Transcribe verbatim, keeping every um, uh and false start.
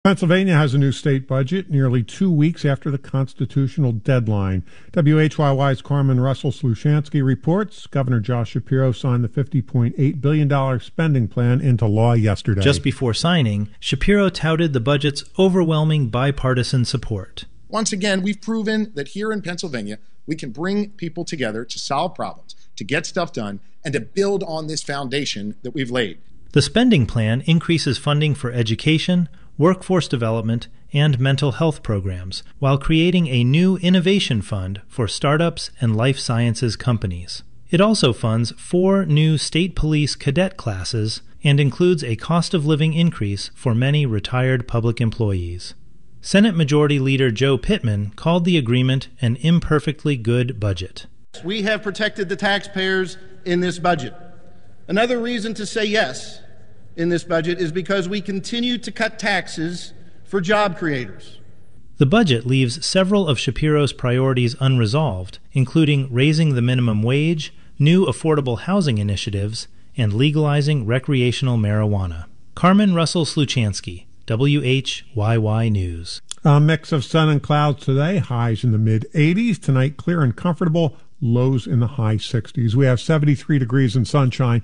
Pennsylvania has a new state budget nearly two weeks after the constitutional deadline. W H Y Y's Carmen Russell-Sluchansky reports Governor Josh Shapiro signed the fifty point eight billion dollars spending plan into law yesterday. Just before signing, Shapiro touted the budget's overwhelming bipartisan support. Once again, we've proven that here in Pennsylvania, we can bring people together to solve problems, to get stuff done, and to build on this foundation that we've laid. The spending plan increases funding for education, workforce development, and mental health programs, while creating a new innovation fund for startups and life sciences companies. It also funds four new state police cadet classes and includes a cost of living increase for many retired public employees. Senate Majority Leader Joe Pittman called the agreement an imperfectly good budget. We have protected the taxpayers in this budget. Another reason to say yes in this budget is because we continue to cut taxes for job creators. The budget leaves several of Shapiro's priorities unresolved, including raising the minimum wage, new affordable housing initiatives, and legalizing recreational marijuana. Carmen Russell-Sluchansky, W H Y Y News. A mix of sun and clouds today, highs in the mid eighties. Tonight, clear and comfortable, lows in the high sixties. We have seventy-three degrees and sunshine.